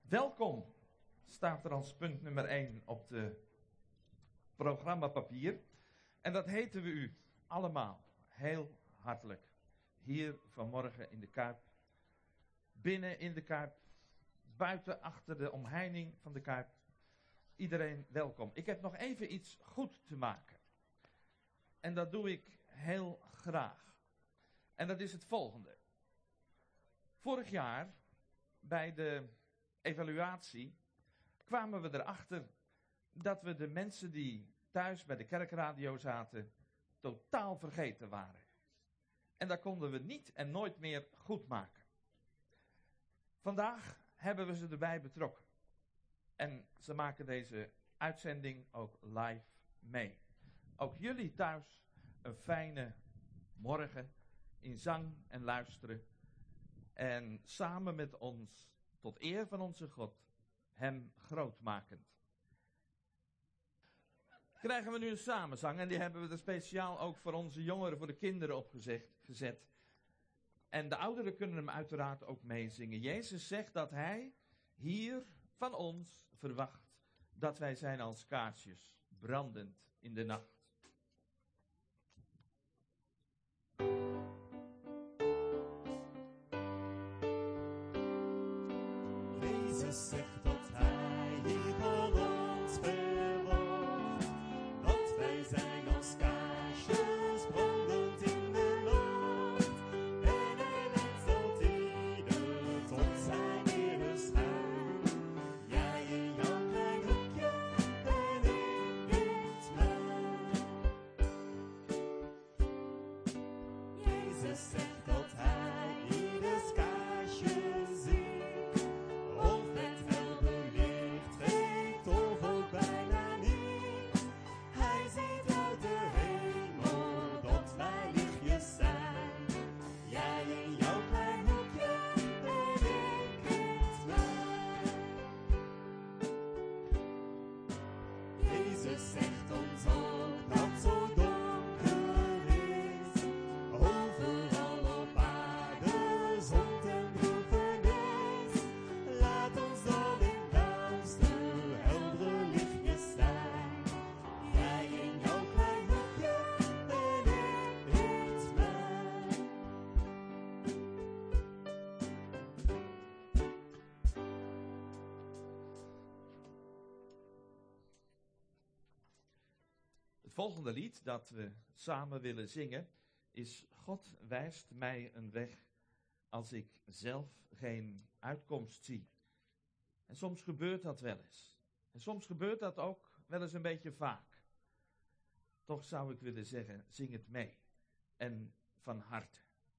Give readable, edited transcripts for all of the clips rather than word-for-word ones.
Welkom staat er als punt nummer 1 op de programmapapier. En dat heten we u allemaal heel hartelijk. Hier vanmorgen in de Kuip. Binnen in de Kuip. Buiten achter de omheining van de Kuip. Iedereen welkom. Ik heb nog even iets goed te maken. En dat doe ik heel graag. En dat is het volgende. Vorig jaar bij de evaluatie kwamen we erachter dat we de mensen die thuis bij de kerkradio zaten totaal vergeten waren. En dat konden we niet en nooit meer goed maken. Vandaag hebben we ze erbij betrokken. En ze maken deze uitzending ook live mee. Ook jullie thuis een fijne morgen in zang en luisteren. En samen met ons, tot eer van onze God, hem grootmakend. Krijgen we nu een samenzang en die hebben we er speciaal ook voor onze jongeren, voor de kinderen opgezet. En de ouderen kunnen hem uiteraard ook meezingen. Jezus zegt dat hij hier van ons verwacht dat wij zijn als kaarsjes, brandend in de nacht. Jezus zegt dat hij hier van ons verwacht, dat wij zijn als kaarsjes brandend in de nacht. En hij wenst dat ieder tot zijn ere schijnt. Jij in jouw klein hoekje en ik in het mijne. Jezus zegt dat hij ieders kaarsje ziet. Zegt ons ook dat zo donker is, overal op aarde zon en droefenis. Laat ons dan in duister heldere lichtjes zijn. Jij in jouw klein hoekje en ik in het mijne. Het volgende lied dat we samen willen zingen is God wijst mij een weg als ik zelf geen uitkomst zie. En soms gebeurt dat wel eens. En soms gebeurt dat ook wel eens een beetje vaak. Toch zou ik willen zeggen, zing het mee. En van harte.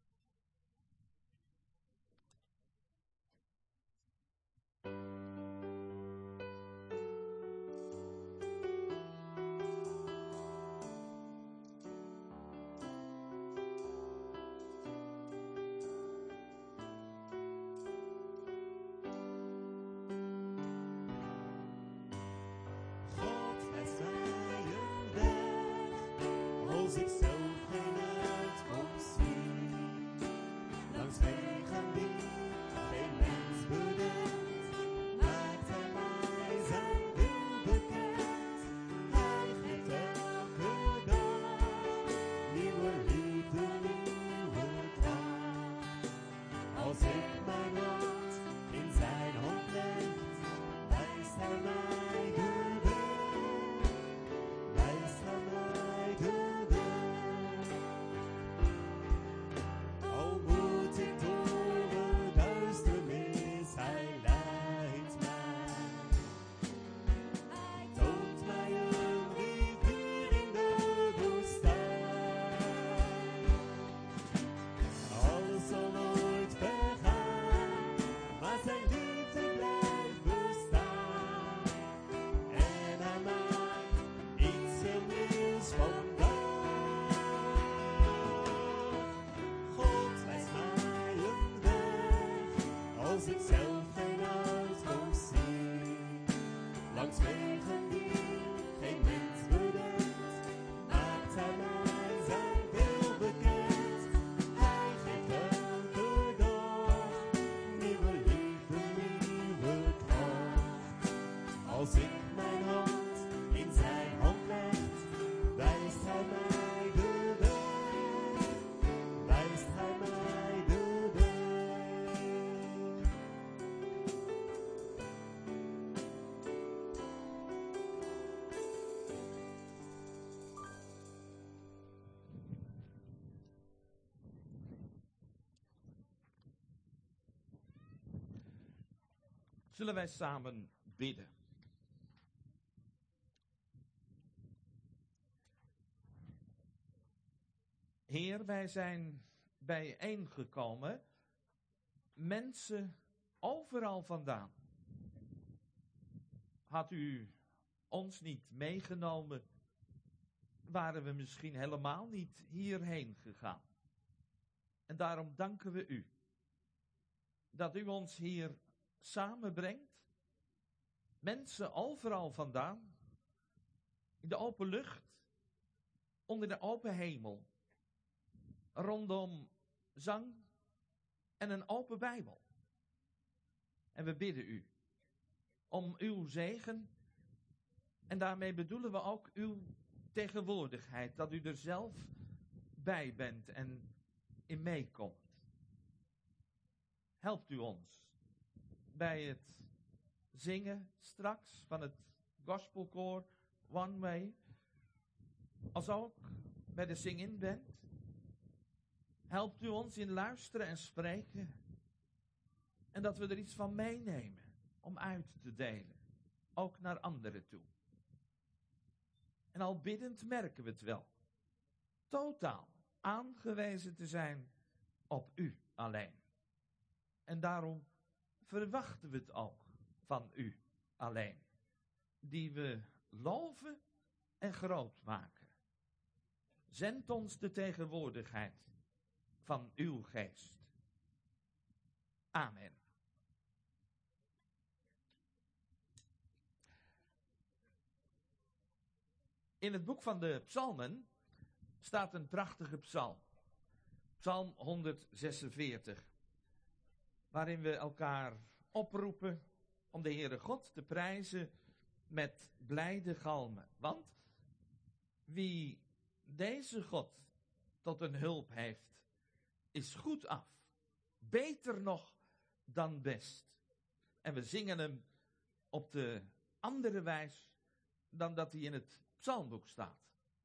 Als ik zelf geen uitkomst zie, langs wegen die geen mens bedenkt, maakt hij mij zijn wil bekend. Hij geeft elke dag nieuwe liefde, nieuwe kracht. Als ik mijn hand in zijn hand leg, wijst hij mij de weg, wijst hij mij de weg. Als ik zelf geen uitkomst zie, langs wegen die geen mens bedenkt, maakt hij mij zijn wil bekend. Hij geeft elke dag nieuwe liefde, nieuwe kracht. Als ik mijn hand in zijn hand leg, wijst hij mij de weg. Wijst hij mij de weg. Zullen wij samen bidden? Heer, wij zijn bijeengekomen, mensen overal vandaan. Had u ons niet meegenomen, waren we misschien helemaal niet hierheen gegaan. En daarom danken we u dat u ons hier samenbrengt. Mensen overal vandaan, in de open lucht, onder de open hemel, rondom zang en een open Bijbel. En we bidden u om uw zegen, en daarmee bedoelen we ook uw tegenwoordigheid, dat u er zelf bij bent en in meekomt. Helpt u ons bij het zingen straks van het gospelkoor One Way, als ook bij de sing-in band. Helpt u ons in luisteren en spreken, en dat we er iets van meenemen om uit te delen, ook naar anderen toe. En al biddend merken we het wel, totaal aangewezen te zijn op u alleen. En daarom verwachten we het ook van u alleen, die we loven en groot maken. Zend ons de tegenwoordigheid van uw geest. Amen. In het boek van de Psalmen staat een prachtige psalm. Psalm 146. Waarin we elkaar oproepen om de Heere God te prijzen met blijde galmen. Want wie deze God tot een hulp heeft, is goed af. Beter nog dan best. En we zingen hem op de andere wijs dan dat hij in het psalmboek staat.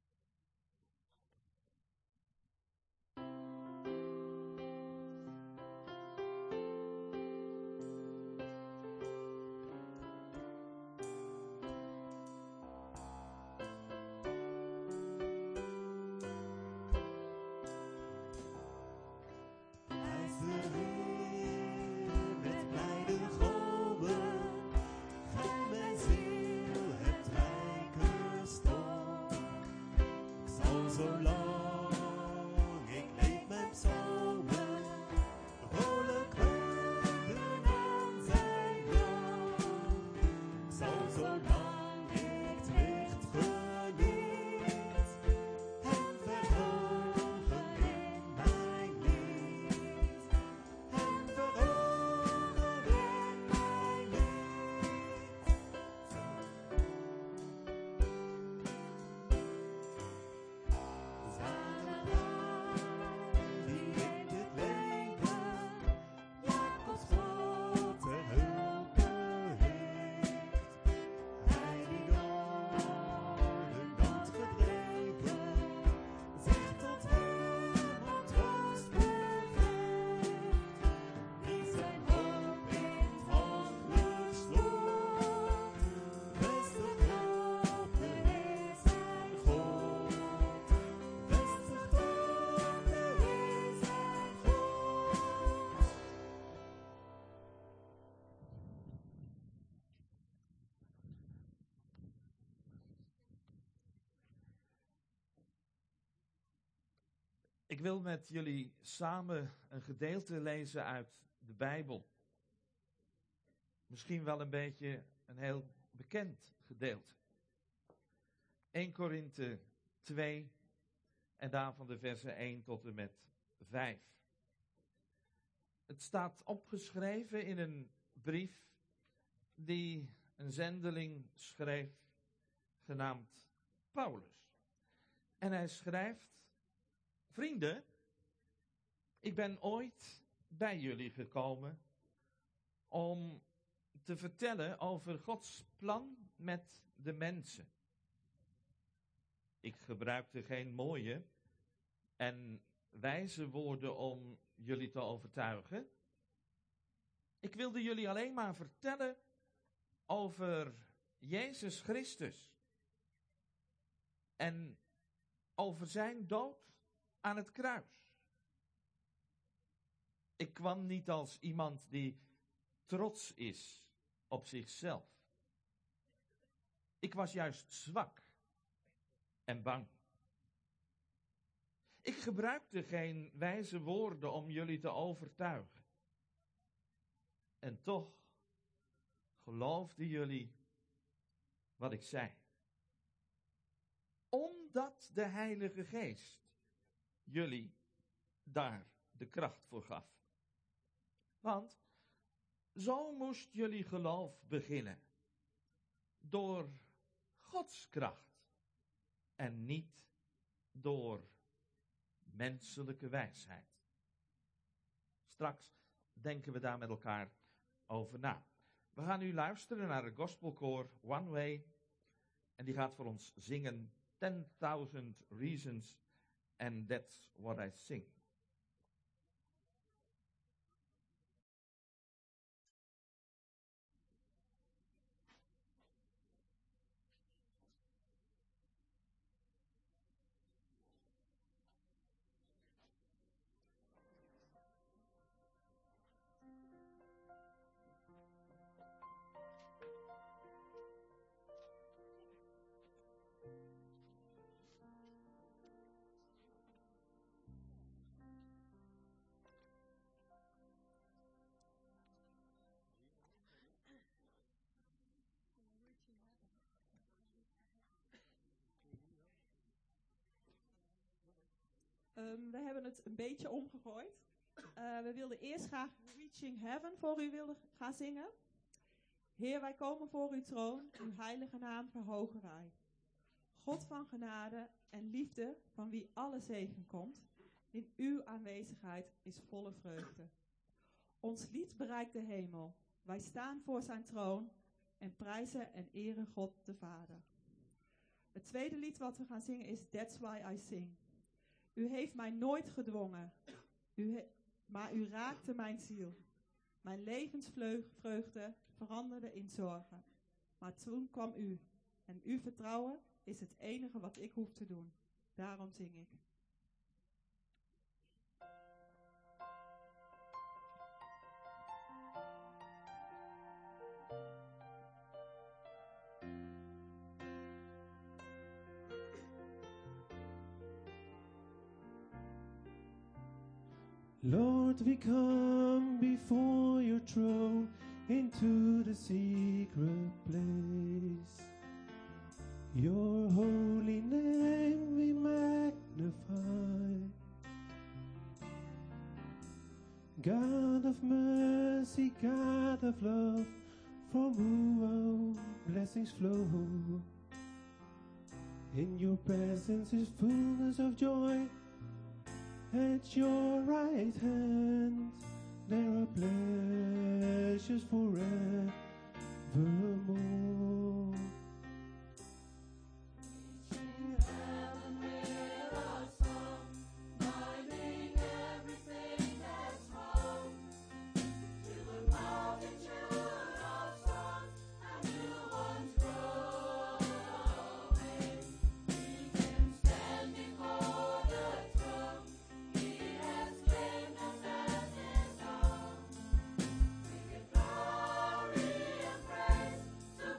Ik wil met jullie samen een gedeelte lezen uit de Bijbel. Misschien wel een beetje een heel bekend gedeelte. 1 Korinthe 2 en daarvan de versen 1 tot en met 5. Het staat opgeschreven in een brief die een zendeling schreef, genaamd Paulus. En hij schrijft: vrienden, ik ben ooit bij jullie gekomen om te vertellen over Gods plan met de mensen. Ik gebruikte geen mooie en wijze woorden om jullie te overtuigen. Ik wilde jullie alleen maar vertellen over Jezus Christus en over zijn dood aan het kruis. Ik kwam niet als iemand die trots is op zichzelf. Ik was juist zwak en bang. Ik gebruikte geen wijze woorden om jullie te overtuigen. En toch geloofden jullie wat ik zei. Omdat de Heilige Geest jullie daar de kracht voor gaf. Want zo moest jullie geloof beginnen. Door Gods kracht. En niet door menselijke wijsheid. Straks denken we daar met elkaar over na. We gaan nu luisteren naar de gospelkoor One Way. En die gaat voor ons zingen 10,000 Reasons. And that's what I sing. We hebben het een beetje omgegooid. We wilden eerst graag Reaching Heaven voor u willen gaan zingen. Heer, wij komen voor uw troon, uw heilige naam verhogen wij. God van genade en liefde, van wie alle zegen komt, in uw aanwezigheid is volle vreugde. Ons lied bereikt de hemel. Wij staan voor zijn troon en prijzen en eren God de Vader. Het tweede lied wat we gaan zingen is That's Why I Sing. U heeft mij nooit gedwongen, maar u raakte mijn ziel. Mijn levensvreugde veranderde in zorgen. Maar toen kwam u. En uw vertrouwen is het enige wat ik hoef te doen. Daarom zing ik. Lord, we come before your throne into the secret place. Your holy name we magnify. God of mercy, God of love, from whom our blessings flow. In your presence is fullness of joy. At your right hand there are pleasures forevermore. To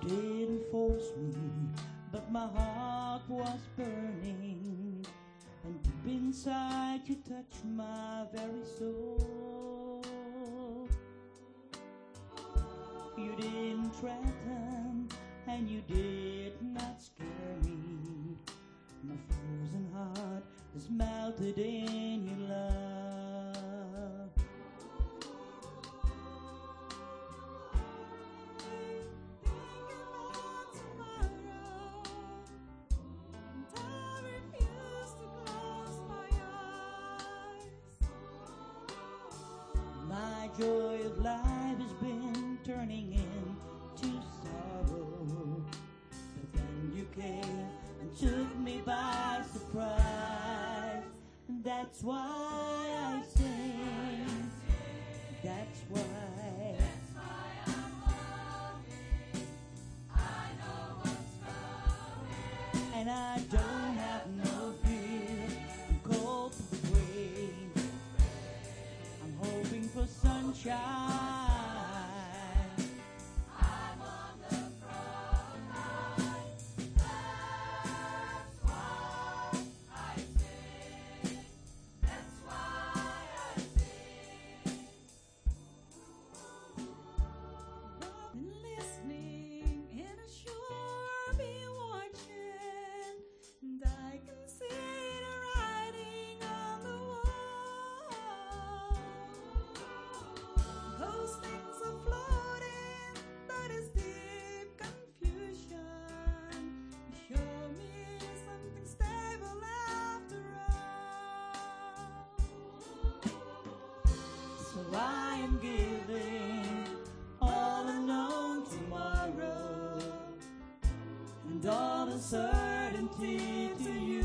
didn't force me, but my heart was burning, and deep inside you touched my very soul. You didn't threaten, and you did not scare me. My frozen heart is melted in your love. My joy of life has been turning into sorrow, but then you came and took me by surprise, and that's why I sing. That's why. And I don't have no fear. I'm cold for rain. I'm hoping for sunshine. I'm on the front line. That's why I sing. That's why I sing. Been listening and I sure be watching, and I can see the writing on the wall. Those things are floating, but it's deep confusion. You show me something stable after all. So I am giving all unknown tomorrow and all uncertainty to you.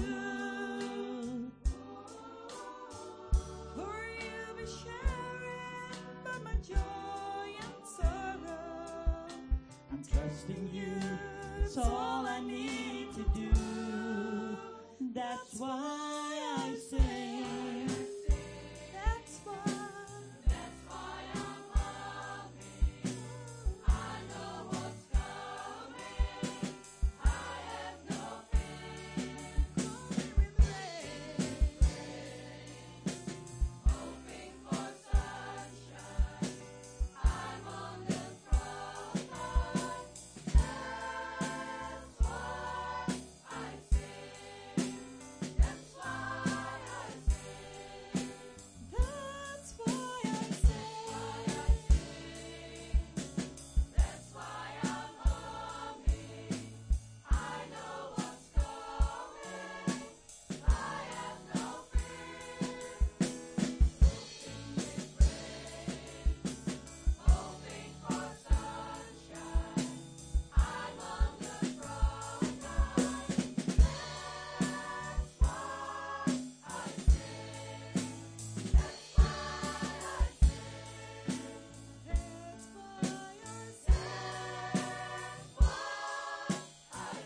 For you be sharing, but my joy and sorrow. I'm trusting you, it's all I need to do. That's why I sing. That's why. That's why I'm humming. I know what's coming. I have no fear. Coming with rain. Hoping for sunshine. I'm on the front line. That's why I sing. That's why I sing. That's why I sing. That's why I'm humming. I know what's coming. I have no fear. Hoping for sunshine. I'm on the front line. That's why I sing. That's why I sing. That's why I sing. That's why I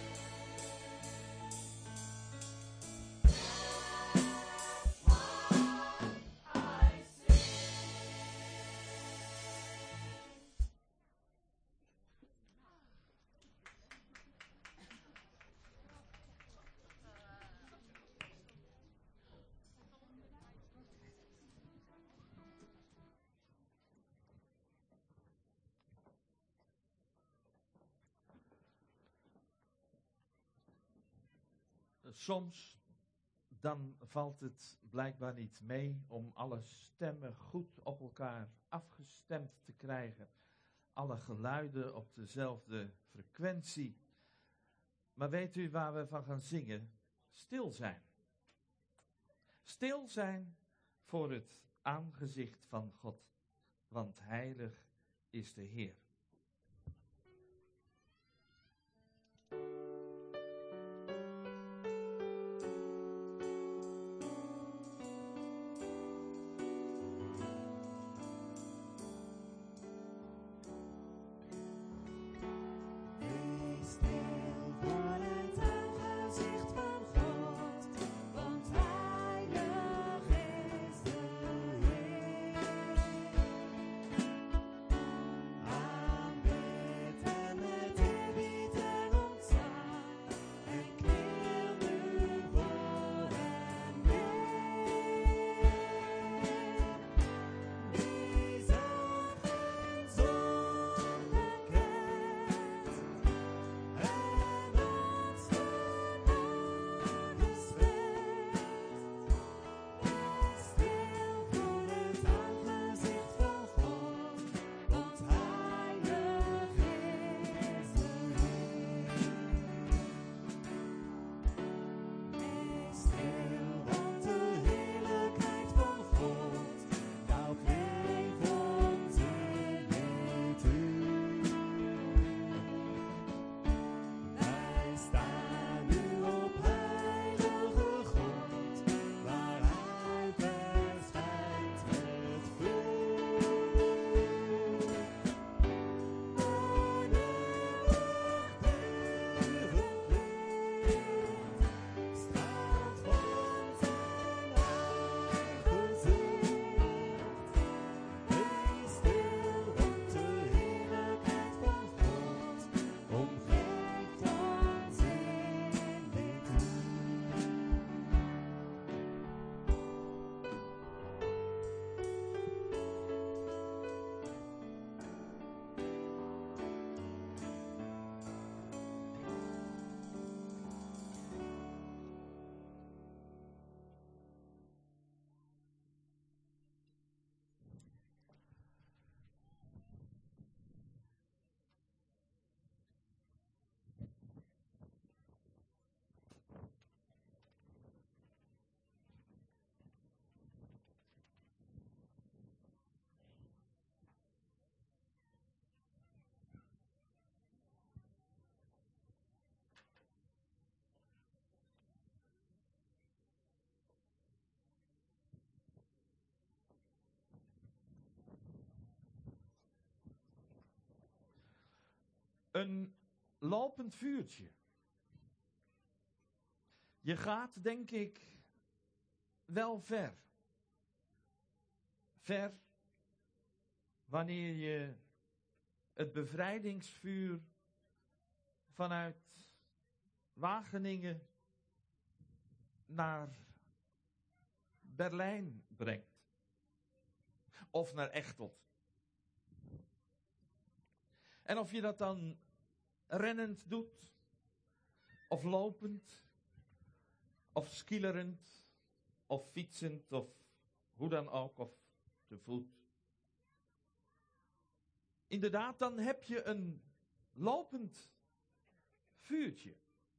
Soms dan valt het blijkbaar niet mee om alle stemmen goed op elkaar afgestemd te krijgen. Alle geluiden op dezelfde frequentie. Maar weet u waar we van gaan zingen? Stil zijn. Stil zijn voor het aangezicht van God. Want heilig is de Heer. Wees stil voor het aangezicht van God, want heilig is de Heer. Een lopend vuurtje. Je gaat, denk ik, wel ver. Ver wanneer je het bevrijdingsvuur vanuit Wageningen naar Berlijn brengt. Of naar Echteld. En of je dat dan rennend doet, of lopend, of skielerend, of fietsend, of hoe dan ook, of te voet. Inderdaad, dan heb je een lopend vuurtje.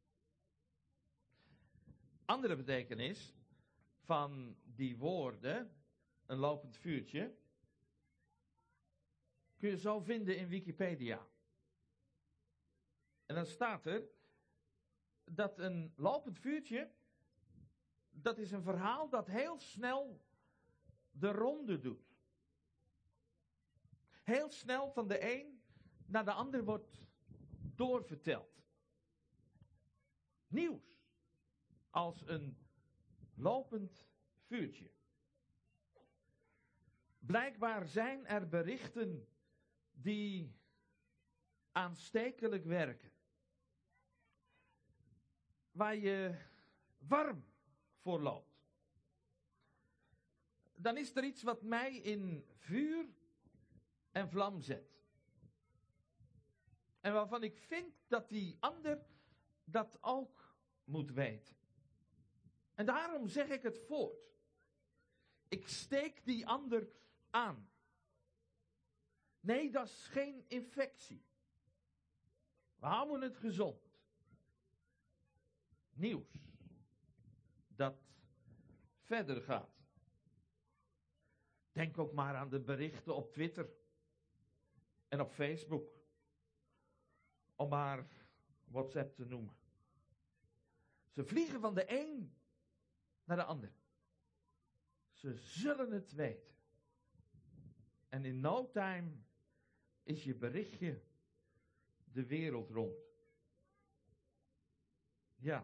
Andere betekenis van die woorden, een lopend vuurtje, kun je zo vinden in Wikipedia. En dan staat er dat een lopend vuurtje, dat is een verhaal dat heel snel de ronde doet. Heel snel van de een naar de ander wordt doorverteld. Nieuws als een lopend vuurtje. Blijkbaar zijn er berichten die aanstekelijk werken. Waar je warm voor loopt. Dan is er iets wat mij in vuur en vlam zet. En waarvan ik vind dat die ander dat ook moet weten. En daarom zeg ik het voort. Ik steek die ander aan. Nee, dat is geen infectie. We houden het gezond. Nieuws dat verder gaat. Denk ook maar aan de berichten op Twitter en op Facebook. Om maar WhatsApp te noemen. Ze vliegen van de een naar de ander. Ze zullen het weten. En in no time is je berichtje de wereld rond. Ja.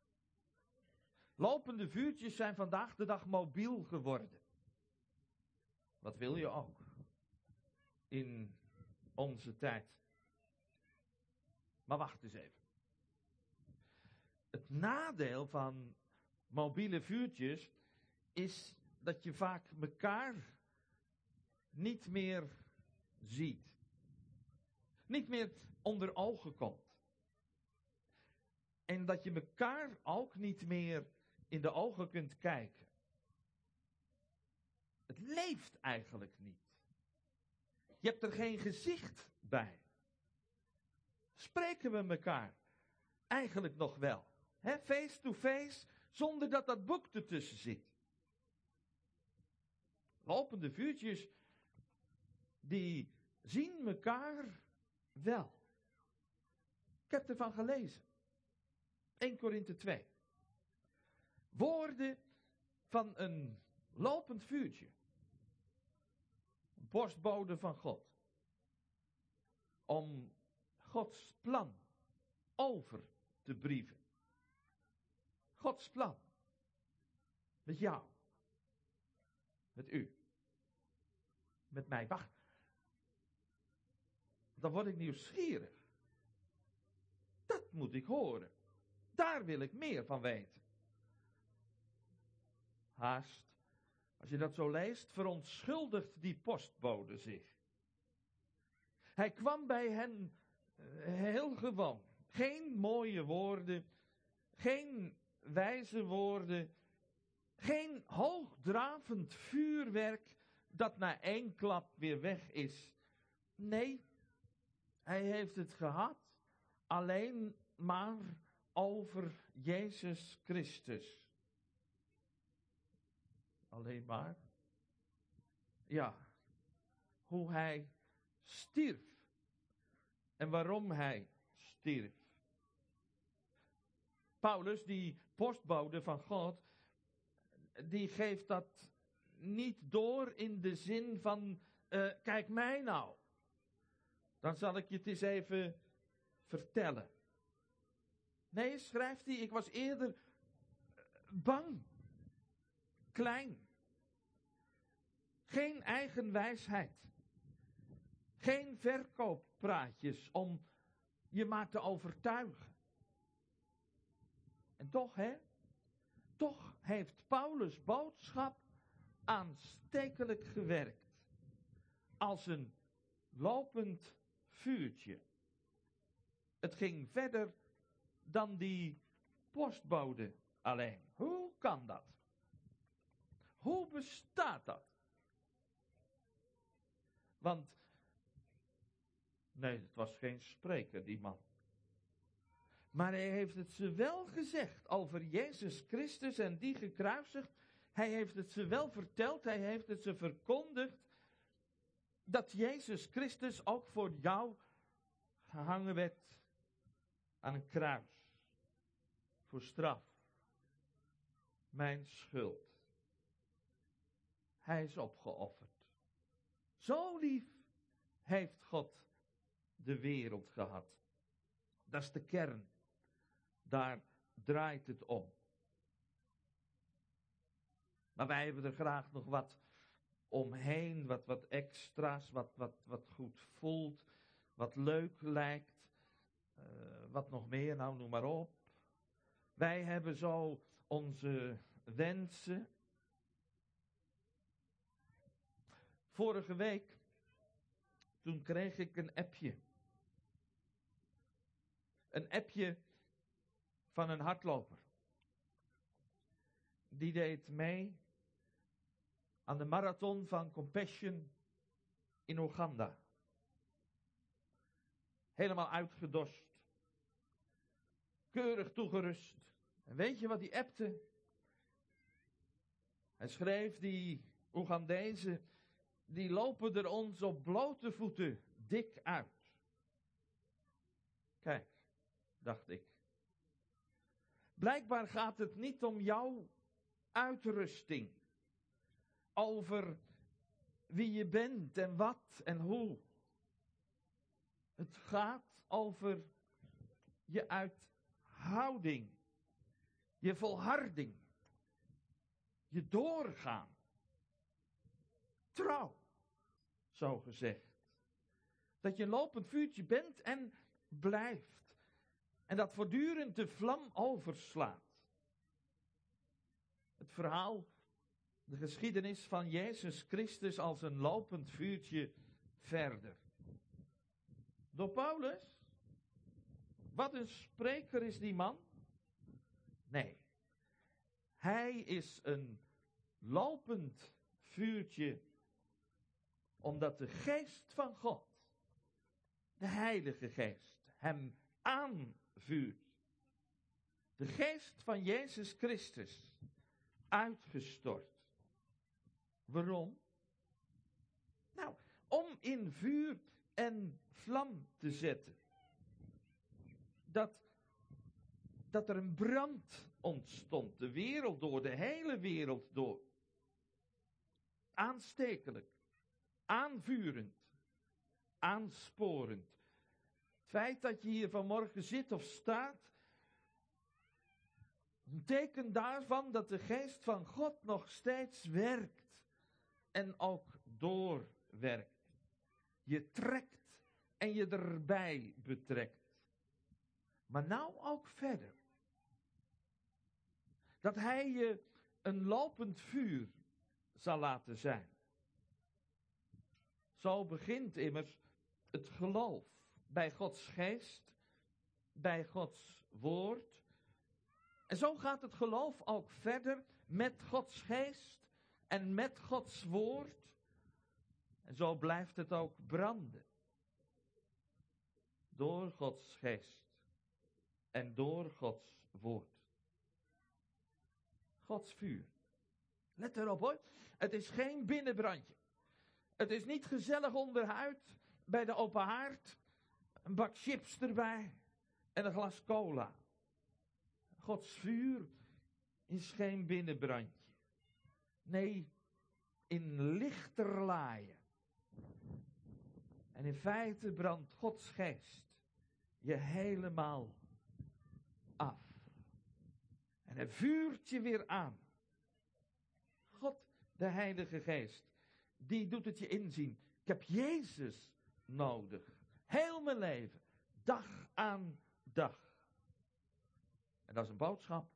Lopende vuurtjes zijn vandaag de dag mobiel geworden. Wat wil je ook in onze tijd? Maar wacht eens even. Het nadeel van mobiele vuurtjes is dat je vaak elkaar niet meer ziet. Niet meer onder ogen komt. En dat je elkaar ook niet meer in de ogen kunt kijken. Het leeft eigenlijk niet. Je hebt er geen gezicht bij. Spreken we elkaar eigenlijk nog wel? Face to face, zonder dat dat boek ertussen zit. Lopende vuurtjes, die zien elkaar wel. Ik heb ervan gelezen. 1 Korinthe 2. Woorden van een lopend vuurtje. Borstbode van God. Om Gods plan over te brieven. Gods plan. Met jou. Met u. Met mij. Wacht. Dan word ik nieuwsgierig. Dat moet ik horen. Daar wil ik meer van weten. Haast. Als je dat zo leest, verontschuldigt die postbode zich. Hij kwam bij hen heel gewoon. Geen mooie woorden. Geen wijze woorden. Geen hoogdravend vuurwerk dat na 1 klap weer weg is. Nee, hij heeft het gehad alleen maar over Jezus Christus. Alleen maar. Ja, hoe hij stierf. En waarom hij stierf. Paulus, die postbode van God, die geeft dat niet door in de zin van, kijk mij nou. Dan zal ik je het eens even vertellen. Nee, schrijft hij, ik was eerder bang, klein. Geen eigen wijsheid. Geen verkooppraatjes om je maar te overtuigen. En toch, toch heeft Paulus' boodschap aanstekelijk gewerkt. Als een lopend vuurtje. Het ging verder dan die postbode alleen. Hoe kan dat? Hoe bestaat dat? Want, nee, het was geen spreker, die man. Maar hij heeft het ze wel gezegd over Jezus Christus en die gekruisigd. Hij heeft het ze wel verteld, hij heeft het ze verkondigd. Dat Jezus Christus ook voor jou gehangen werd aan een kruis. Voor straf. Mijn schuld. Hij is opgeofferd. Zo lief heeft God de wereld gehad. Dat is de kern. Daar draait het om. Maar wij hebben er graag nog wat omheen, wat extra's, wat goed voelt, wat leuk lijkt, wat nog meer, nou noem maar op. Wij hebben zo onze wensen. Vorige week, toen kreeg ik een appje. Een appje van een hardloper. Die deed mee aan de marathon van Compassion in Oeganda. Helemaal uitgedost. Keurig toegerust. En weet je wat hij appte? Hij schreef, die Oegandezen, die lopen er ons op blote voeten dik uit. Kijk, dacht ik. Blijkbaar gaat het niet om jouw uitrusting. Over wie je bent en wat en hoe. Het gaat over je uithouding. Je volharding. Je doorgaan. Trouw, zo gezegd. Dat je een lopend vuurtje bent en blijft. En dat voortdurend de vlam overslaat. Het verhaal, de geschiedenis van Jezus Christus als een lopend vuurtje verder. Door Paulus? Wat een spreker is die man? Nee. Hij is een lopend vuurtje omdat de geest van God, de Heilige Geest, hem aanvuurt. De geest van Jezus Christus uitgestort. Waarom? Nou, om in vuur en vlam te zetten. Dat er een brand ontstond, de wereld door, de hele wereld door. Aanstekelijk, aanvurend, aansporend. Het feit dat je hier vanmorgen zit of staat, een teken daarvan dat de geest van God nog steeds werkt en ook doorwerkt. Je trekt en je erbij betrekt. Maar nou ook verder. Dat hij je een lopend vuur zal laten zijn. Zo begint immers het geloof bij Gods geest, bij Gods woord. En zo gaat het geloof ook verder met Gods geest en met Gods woord. En zo blijft het ook branden. Door Gods geest en door Gods woord. Gods vuur. Let erop hoor. Het is geen binnenbrandje. Het is niet gezellig onderhuid bij de open haard. Een bak chips erbij en een glas cola. Gods vuur is geen binnenbrandje. Nee, in lichterlaaien. En in feite brandt Gods geest je helemaal af. En hij vuurt je weer aan. God, de Heilige Geest, die doet het je inzien. Ik heb Jezus nodig. Heel mijn leven. Dag aan dag. En dat is een boodschap.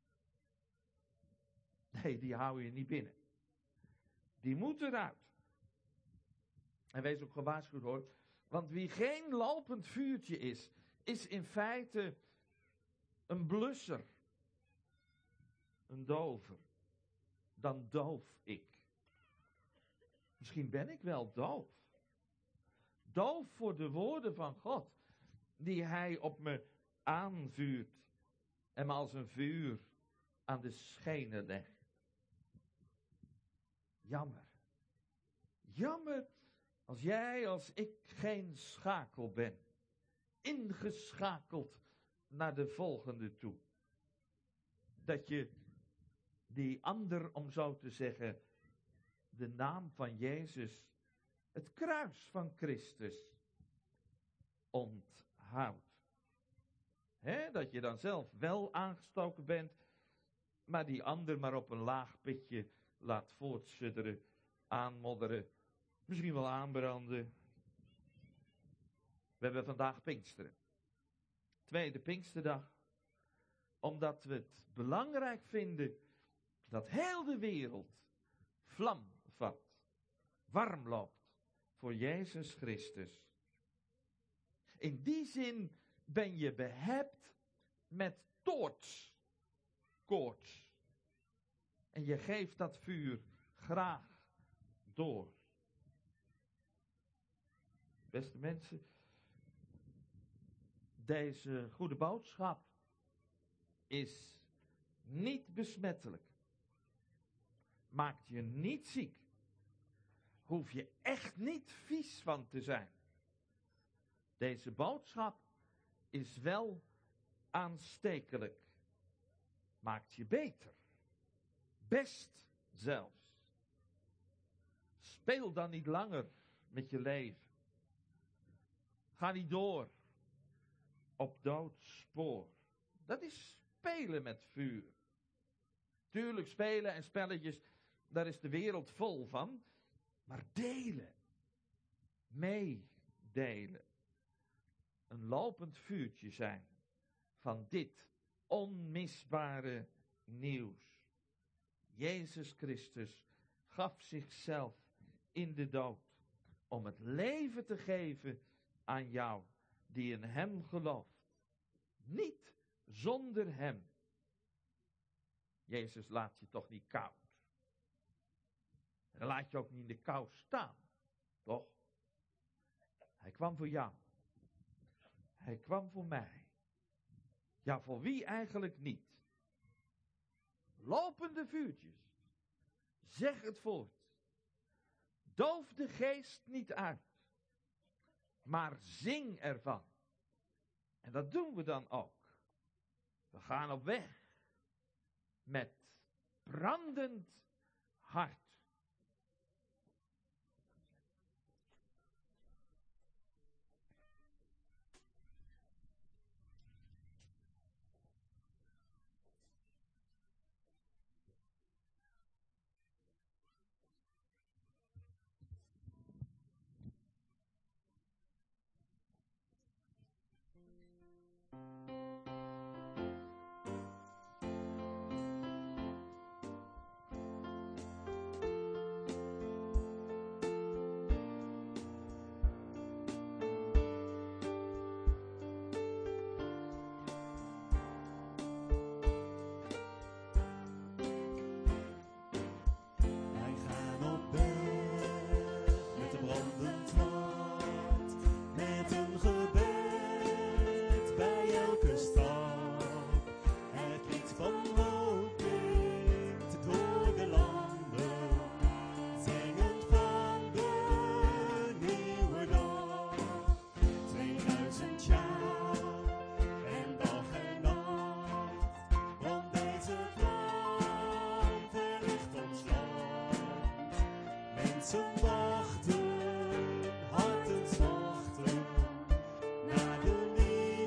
Nee, die hou je niet binnen. Die moet eruit. En wees ook gewaarschuwd hoor. Want wie geen lopend vuurtje is in feite een blusser. Een dover. Dan doof ik. Misschien ben ik wel doof. Doof voor de woorden van God. Die hij op me aanvuurt. En me als een vuur aan de schenen legt. Jammer. Jammer als jij als ik geen schakel ben. Ingeschakeld naar de volgende toe. Dat je die ander, om zo te zeggen, de naam van Jezus, het kruis van Christus, onthoudt. Dat je dan zelf wel aangestoken bent, maar die ander maar op een laag pitje laat voortsudderen, aanmodderen, misschien wel aanbranden. We hebben vandaag Pinksteren. Tweede Pinksterdag. Omdat we het belangrijk vinden dat heel de wereld vlam vat, warm loopt voor Jezus Christus. In die zin ben je behept met koorts. En je geeft dat vuur graag door. Beste mensen, deze goede boodschap is niet besmettelijk. Maakt je niet ziek. Hoef je echt niet vies van te zijn. Deze boodschap is wel aanstekelijk. Maakt je beter. Best zelfs. Speel dan niet langer met je leven. Ga niet door op doodspoor. Dat is spelen met vuur. Tuurlijk, spelen en spelletjes, daar is de wereld vol van. Maar delen. Meedelen. Een lopend vuurtje zijn van dit onmisbare nieuws. Jezus Christus gaf zichzelf in de dood om het leven te geven aan jou die in hem gelooft. Niet zonder hem. Jezus laat je toch niet koud. En dan laat je ook niet in de kou staan. Toch? Hij kwam voor jou. Hij kwam voor mij. Ja, voor wie eigenlijk niet? Lopende vuurtjes. Zeg het voort. Doof de geest niet uit. Maar zing ervan. En dat doen we dan ook. We gaan op weg. Met brandend hart. Wij gaan op weg met een brandend hart, met een gebed bij elke stap. Het lied van hoop klinkt door de landen, zingend van de nieuwe dag. 2000 jaar en dag en nacht, want deze vlam verlicht ons land. Mensen wachten, harten smachten, naar de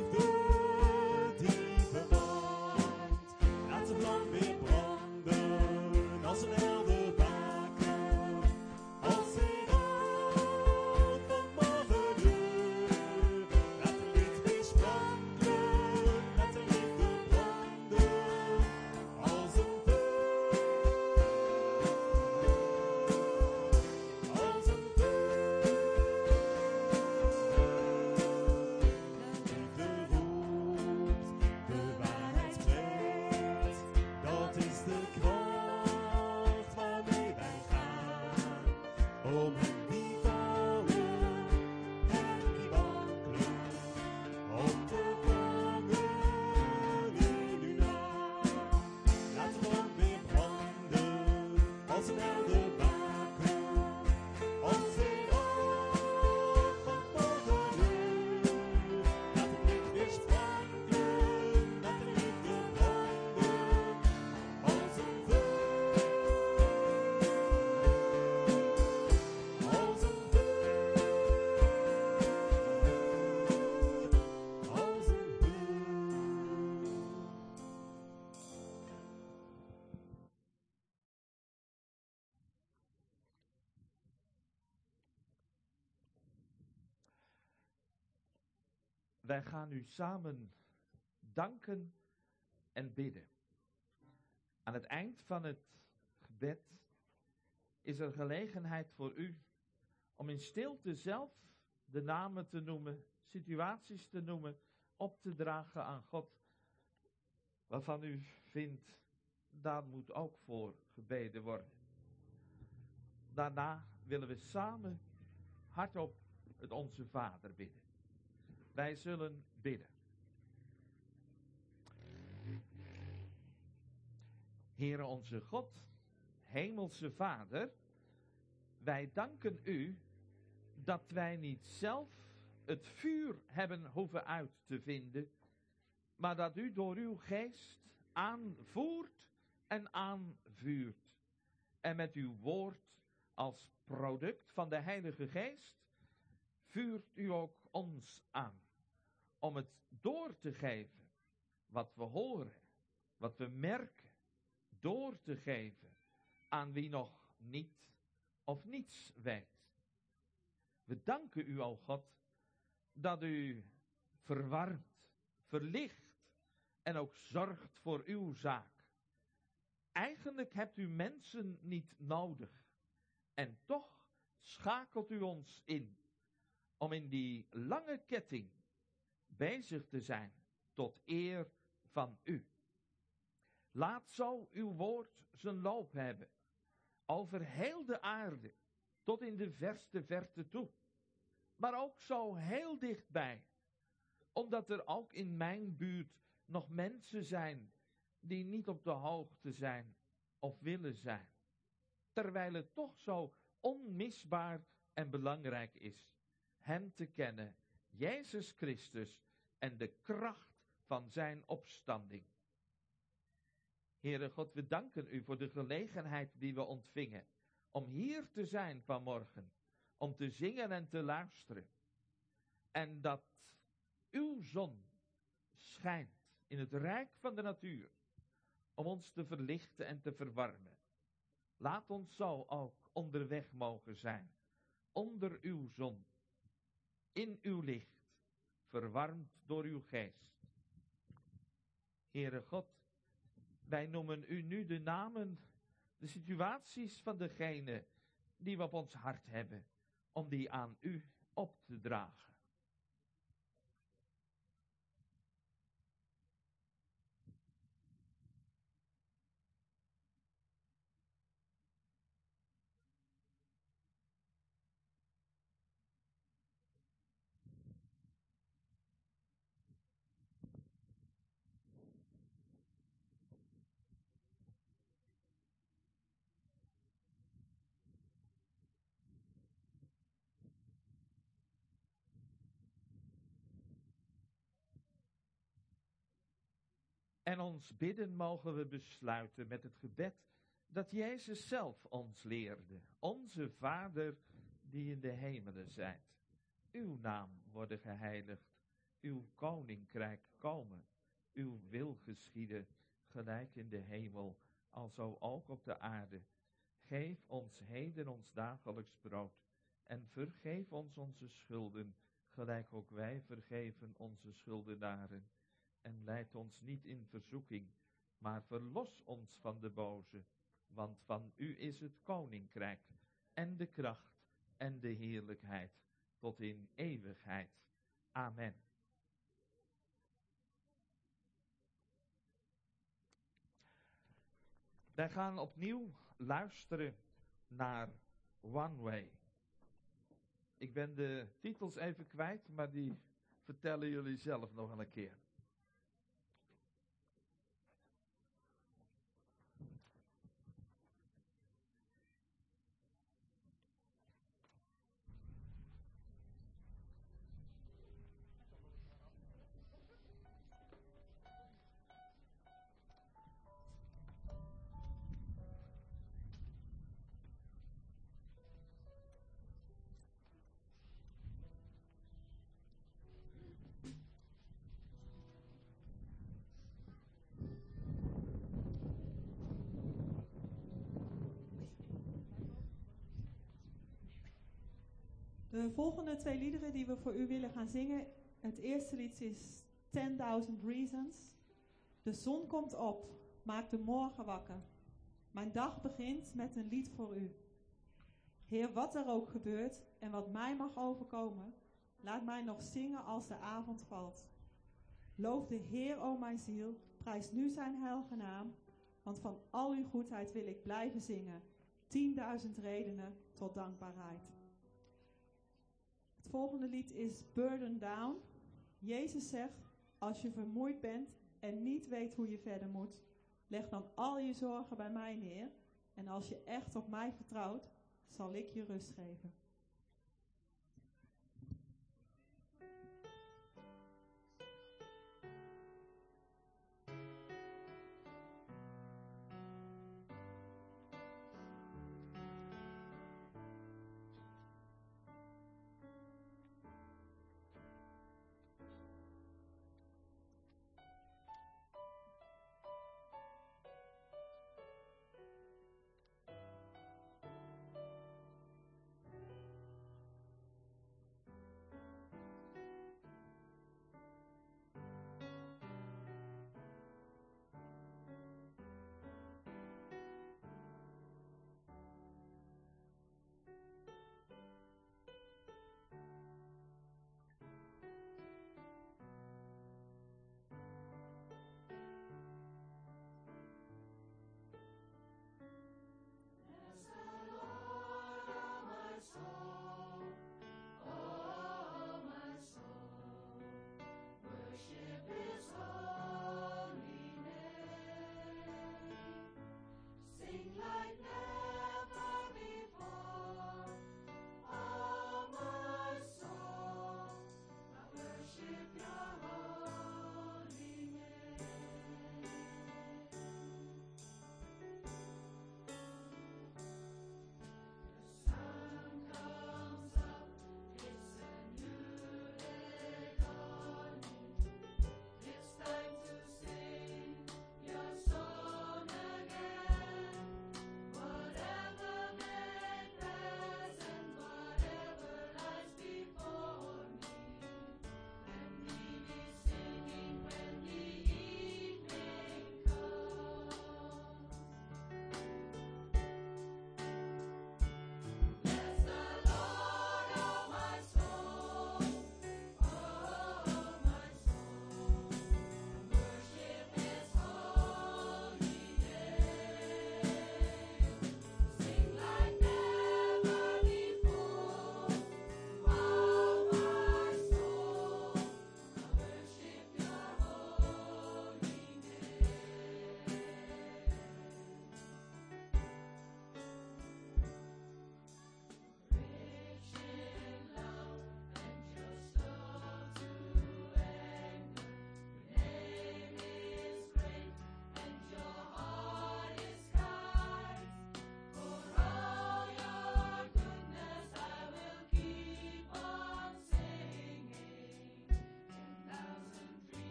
Wij gaan u samen danken en bidden. Aan het eind van het gebed is er gelegenheid voor u om in stilte zelf de namen te noemen, situaties te noemen, op te dragen aan God, waarvan u vindt, daar moet ook voor gebeden worden. Daarna willen we samen hardop het Onze Vader bidden. Wij zullen bidden. Heere onze God, Hemelse Vader, wij danken u dat wij niet zelf het vuur hebben hoeven uit te vinden, maar dat u door uw geest aanvoert en aanvuurt. En met uw woord als product van de Heilige Geest vuurt u ook ons aan om het door te geven wat we horen, wat we merken, door te geven aan wie nog niet of niets weet. We danken u, o God, dat u verwarmt, verlicht en ook zorgt voor uw zaak. Eigenlijk hebt u mensen niet nodig en toch schakelt u ons in om in die lange ketting bezig te zijn tot eer van u. Laat zo uw woord zijn loop hebben, over heel de aarde, tot in de verste verte toe. Maar ook zo heel dichtbij, omdat er ook in mijn buurt nog mensen zijn die niet op de hoogte zijn of willen zijn. Terwijl het toch zo onmisbaar en belangrijk is hem te kennen, Jezus Christus en de kracht van zijn opstanding. Heere God, we danken u voor de gelegenheid die we ontvingen om hier te zijn vanmorgen, om te zingen en te luisteren. En dat uw zon schijnt in het rijk van de natuur, om ons te verlichten en te verwarmen. Laat ons zo ook onderweg mogen zijn, onder uw zon, in uw licht, verwarmd door uw geest. Heere God, wij noemen u nu de namen, de situaties van degene die we op ons hart hebben, om die aan u op te dragen. En ons bidden mogen we besluiten met het gebed dat Jezus zelf ons leerde. Onze Vader die in de hemelen zijt. Uw naam worden geheiligd. Uw koninkrijk komen. Uw wil geschieden, gelijk in de hemel, alzo ook op de aarde. Geef ons heden ons dagelijks brood. En vergeef ons onze schulden, gelijk ook wij vergeven onze schuldenaren. En leid ons niet in verzoeking, maar verlos ons van de boze. Want van u is het koninkrijk, en de kracht, en de heerlijkheid, tot in eeuwigheid. Amen. Wij gaan opnieuw luisteren naar One Way. Ik ben de titels even kwijt, maar die vertellen jullie zelf nog een keer. De volgende 2 liederen die we voor u willen gaan zingen Het eerste lied is 10.000 Reasons. De zon komt op, maakt de morgen wakker. Mijn dag begint met een lied voor u. Heer, wat er ook gebeurt en wat mij mag overkomen, laat mij nog zingen als de avond valt. Loof de Heer, o mijn ziel, prijs nu zijn heilige naam, want van al uw goedheid wil ik blijven zingen. 10.000 redenen tot dankbaarheid. Het volgende lied is Burden Down. Jezus zegt, als je vermoeid bent en niet weet hoe je verder moet, leg dan al je zorgen bij mij neer. En als je echt op mij vertrouwt, zal ik je rust geven.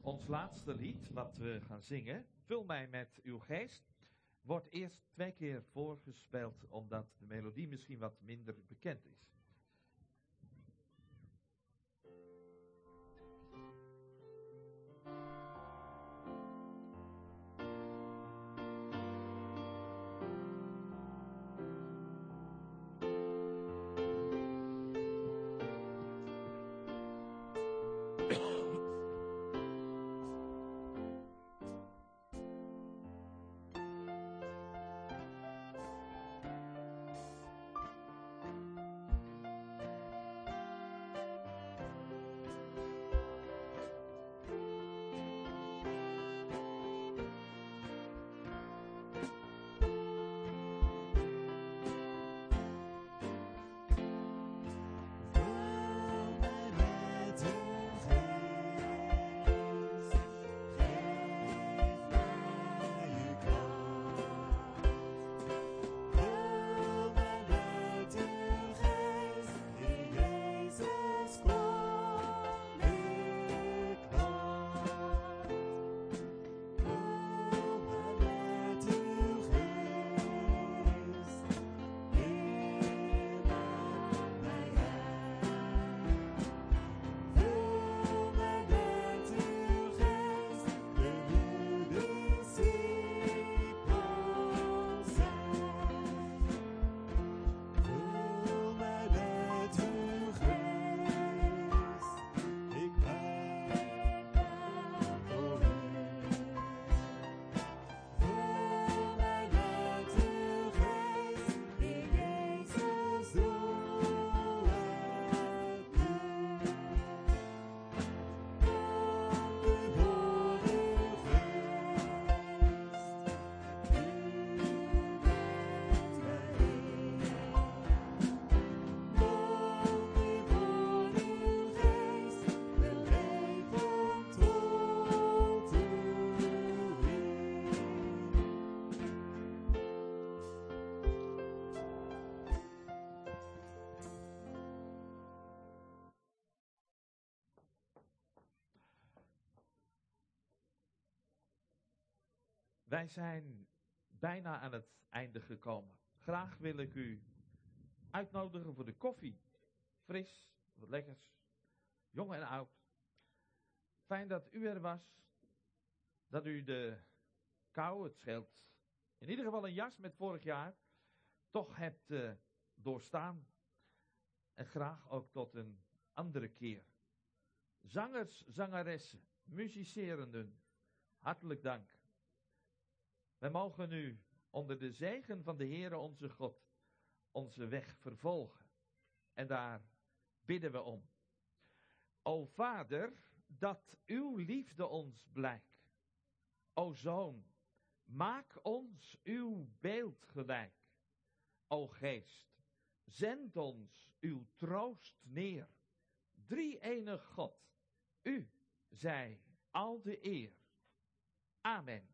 Ons laatste lied, wat we gaan zingen, Vul mij met uw geest, wordt eerst 2 keer voorgespeeld, omdat de melodie misschien wat minder bekend is. Wij zijn bijna aan het einde gekomen. Graag wil ik u uitnodigen voor de koffie. Fris, wat lekkers. Jong en oud. Fijn dat u er was. Dat u de kou, het scheelt in ieder geval een jas met vorig jaar, toch hebt doorstaan. En graag ook tot een andere keer. Zangers, zangeressen, muzicerenden, hartelijk dank. Wij mogen nu onder de zegen van de Heere onze God onze weg vervolgen. En daar bidden we om. O Vader, dat uw liefde ons blijkt. O Zoon, maak ons uw beeld gelijk. O Geest, zend ons uw troost neer. Drie-enig God, u zij al de eer. Amen.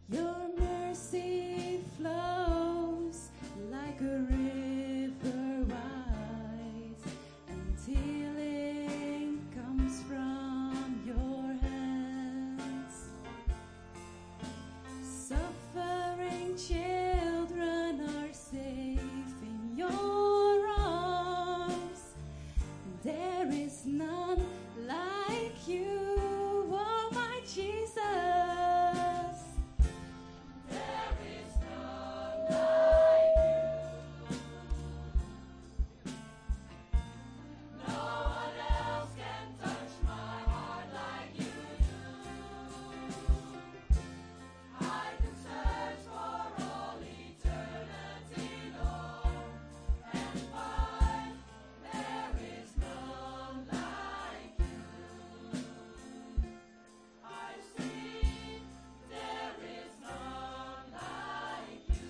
Your mercy flows like a river wide, and healing comes from your hands. Suffering children are safe in your arms. There is none like you, oh my Jesus. There is none like you. No one else can touch my heart like you do. I could search for all eternity long and find there is none like you. I've seen there is none like you.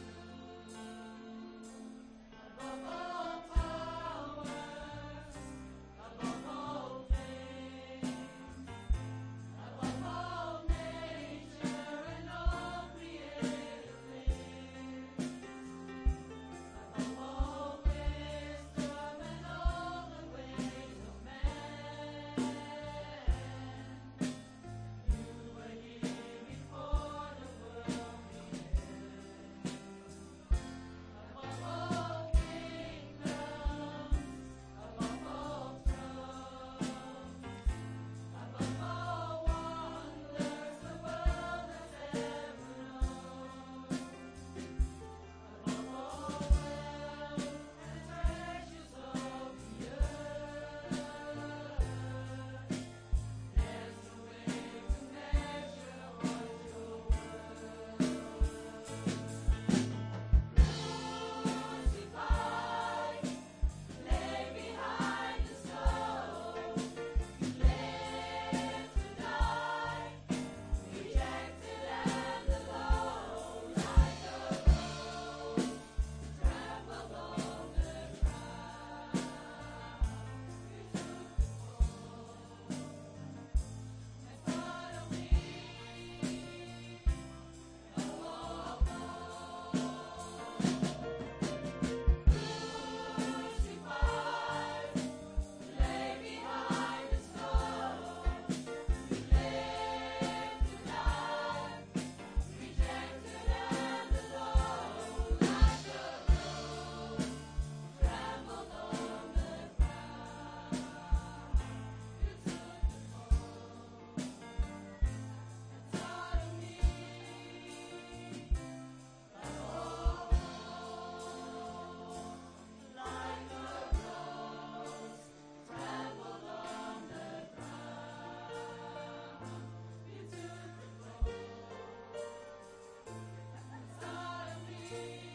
Above all powers, above all things, above all nature and all created things, above all wisdom and all the ways of man. You were here before the world began. Above all kingdoms, above all thrones, above all wonders the world has ever known, above all wealth and treasures of the earth, there's no way to measure what you're worth. Crucified, lay behind the stone, you lived to die, rejected and alone, like a rose trampled on the ground. You took the fall and thought of me, Crucified, lay behind the stone, you lived to die, rejected and alone, like a rose trampled on the ground. You took the fall and thought of me. Like a rose trampled on the ground, you took the fall and thought of me.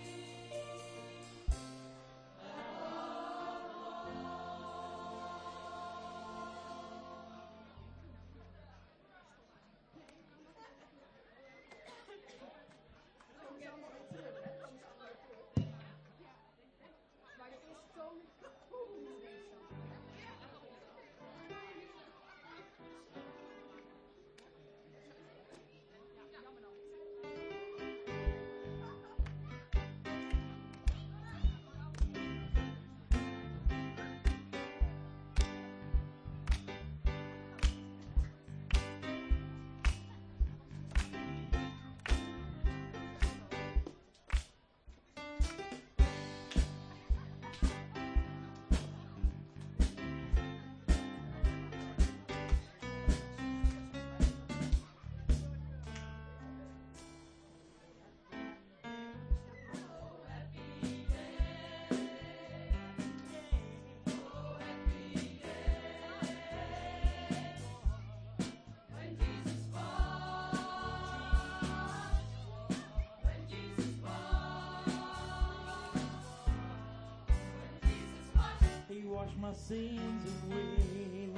He washed my sins away.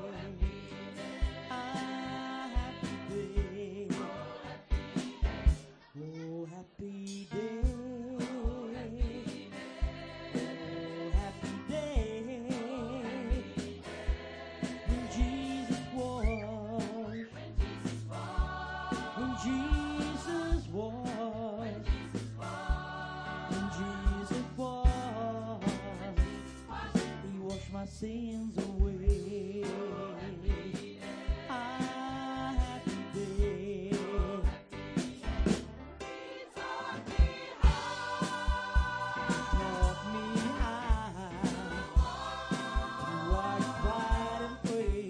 Ah, happy day. Oh, happy day. Oh, happy day. When Jesus washed. When Jesus washed. sins away. Ah, happy day. Taught me how to walk right and pray.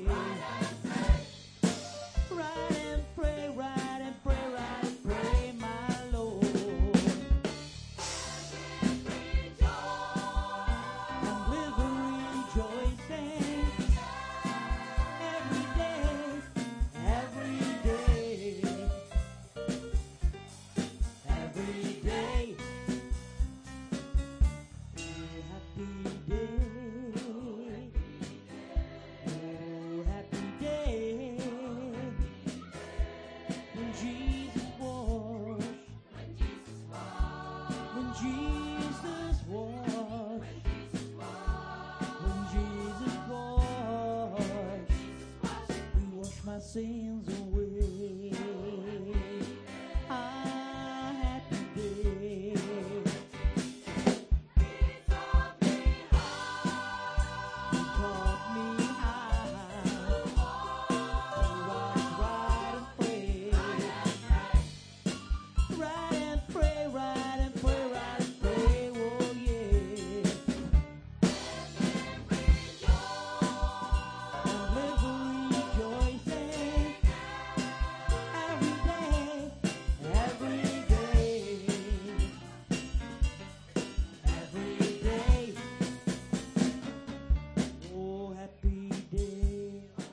Right and pray, right and pray, right and pray, my Lord. And live rejoicing every day, every day, every day. Oh, happy day. When Jesus washed, when Jesus washed, when Jesus washed, He washed my sins away. Ah, happy day. He taught me how to walk right and pray. Right and pray, right and pray, right and pray, oh yeah. And live rejoicing every day, every day, every day. Oh, happy day.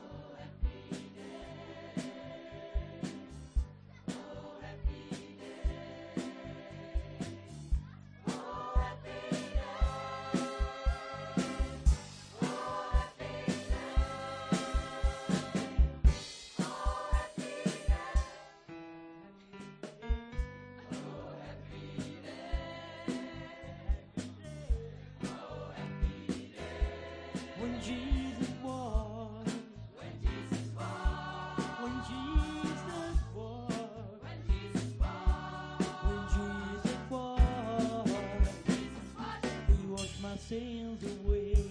When Jesus was, when Jesus was, when Jesus was, when Jesus was, He washed my sins away.